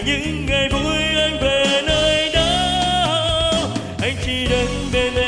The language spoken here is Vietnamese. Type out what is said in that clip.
những ngày vui anh về nơi đó. Anh chỉ đến bên em